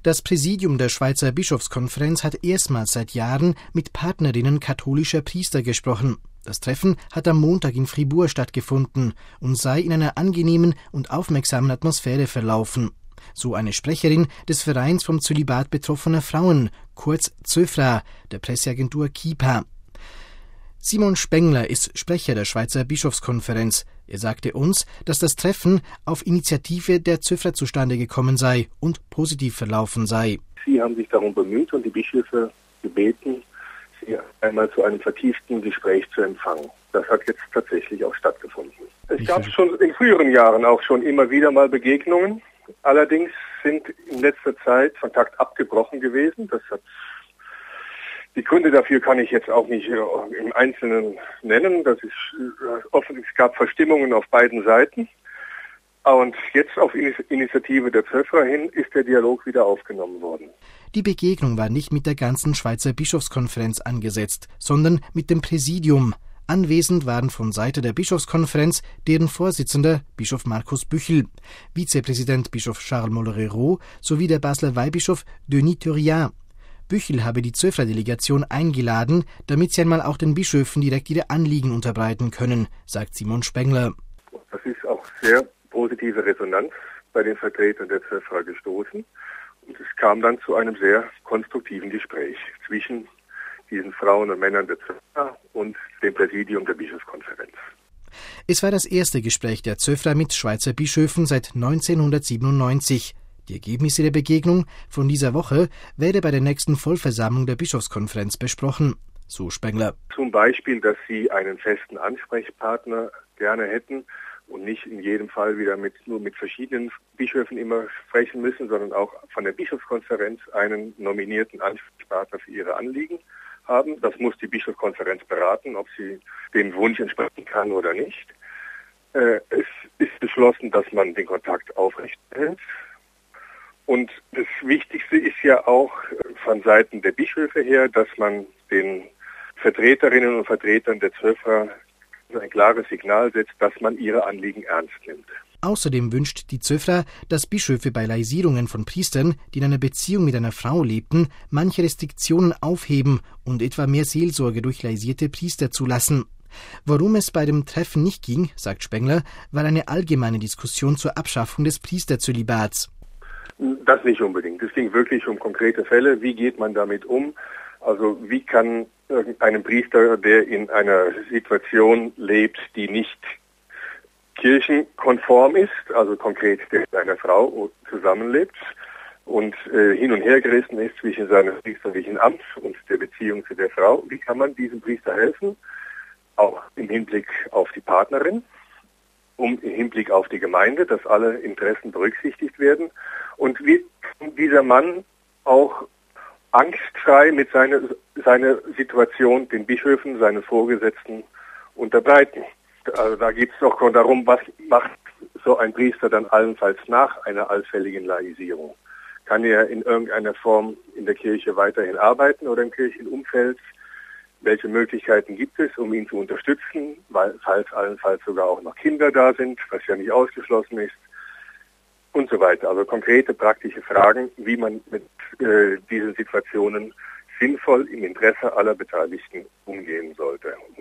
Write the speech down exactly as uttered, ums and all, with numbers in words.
Das Präsidium der Schweizer Bischofskonferenz hat erstmals seit Jahren mit Partnerinnen katholischer Priester gesprochen. Das Treffen hat am Montag in Fribourg stattgefunden und sei in einer angenehmen und aufmerksamen Atmosphäre verlaufen. So eine Sprecherin des Vereins vom Zölibat betroffener Frauen, kurz ZÖFRA, der Presseagentur Kipa. Simon Spengler ist Sprecher der Schweizer Bischofskonferenz. Er sagte uns, dass das Treffen auf Initiative der ZÖFRA zustande gekommen sei und positiv verlaufen sei. Sie haben sich darum bemüht und die Bischöfe gebeten, Sie einmal zu einem vertieften Gespräch zu empfangen. Das hat jetzt tatsächlich auch stattgefunden. Es gab schon in früheren Jahren auch schon immer wieder mal Begegnungen. Allerdings sind in letzter Zeit Kontakt abgebrochen gewesen. Das hat Die Gründe dafür kann ich jetzt auch nicht im Einzelnen nennen. Das ist offen, es gab Verstimmungen auf beiden Seiten. Und jetzt auf Initiative der ZÖFRA hin ist der Dialog wieder aufgenommen worden. Die Begegnung war nicht mit der ganzen Schweizer Bischofskonferenz angesetzt, sondern mit dem Präsidium. Anwesend waren von Seite der Bischofskonferenz deren Vorsitzender Bischof Markus Büchel, Vizepräsident Bischof Charles Mollerero sowie der Basler Weihbischof Denis Thurien. Büchel habe die ZÖFRA-Delegation eingeladen, damit sie einmal auch den Bischöfen direkt ihre Anliegen unterbreiten können, sagt Simon Spengler. Das ist auch sehr positive Resonanz bei den Vertretern der ZÖFRA gestoßen. Und es kam dann zu einem sehr konstruktiven Gespräch zwischen diesen Frauen und Männern der ZÖFRA und dem Präsidium der Bischofskonferenz. Es war das erste Gespräch der ZÖFRA mit Schweizer Bischöfen seit neunzehnhundertsiebenundneunzig. Die Ergebnisse der Begegnung von dieser Woche werde bei der nächsten Vollversammlung der Bischofskonferenz besprochen, so Spengler. Zum Beispiel, dass sie einen festen Ansprechpartner gerne hätten und nicht in jedem Fall wieder mit, nur mit verschiedenen Bischöfen immer sprechen müssen, sondern auch von der Bischofskonferenz einen nominierten Ansprechpartner für ihre Anliegen haben. Das muss die Bischofskonferenz beraten, ob sie dem Wunsch entsprechen kann oder nicht. Äh, es ist beschlossen, dass man den Kontakt aufrechterhält. Und das Wichtigste ist ja auch von Seiten der Bischöfe her, dass man den Vertreterinnen und Vertretern der ZÖFRA ein klares Signal setzt, dass man ihre Anliegen ernst nimmt. Außerdem wünscht die ZÖFRA, dass Bischöfe bei Laisierungen von Priestern, die in einer Beziehung mit einer Frau lebten, manche Restriktionen aufheben und etwa mehr Seelsorge durch laisierte Priester zulassen. Worum es bei dem Treffen nicht ging, sagt Spengler, war eine allgemeine Diskussion zur Abschaffung des Priesterzölibats. Das nicht unbedingt. Es ging wirklich um konkrete Fälle. Wie geht man damit um? Also wie kann einem Priester, der in einer Situation lebt, die nicht kirchenkonform ist, also konkret der mit einer Frau zusammenlebt und äh, hin und her gerissen ist zwischen seinem priesterlichen Amt und der Beziehung zu der Frau, wie kann man diesem Priester helfen? Auch im Hinblick auf die Partnerin, um im Hinblick auf die Gemeinde, dass alle Interessen berücksichtigt werden. Und wie kann dieser Mann auch angstfrei mit seiner, seiner Situation den Bischöfen, seinen Vorgesetzten unterbreiten? Also da geht es doch darum, was macht so ein Priester dann allenfalls nach einer allfälligen Laisierung? Kann er in irgendeiner Form in der Kirche weiterhin arbeiten oder im Kirchenumfeld? Welche Möglichkeiten gibt es, um ihn zu unterstützen, weil, falls allenfalls sogar auch noch Kinder da sind, was ja nicht ausgeschlossen ist, und so weiter. Also konkrete, praktische Fragen, wie man mit äh, diesen Situationen sinnvoll im Interesse aller Beteiligten umgehen sollte.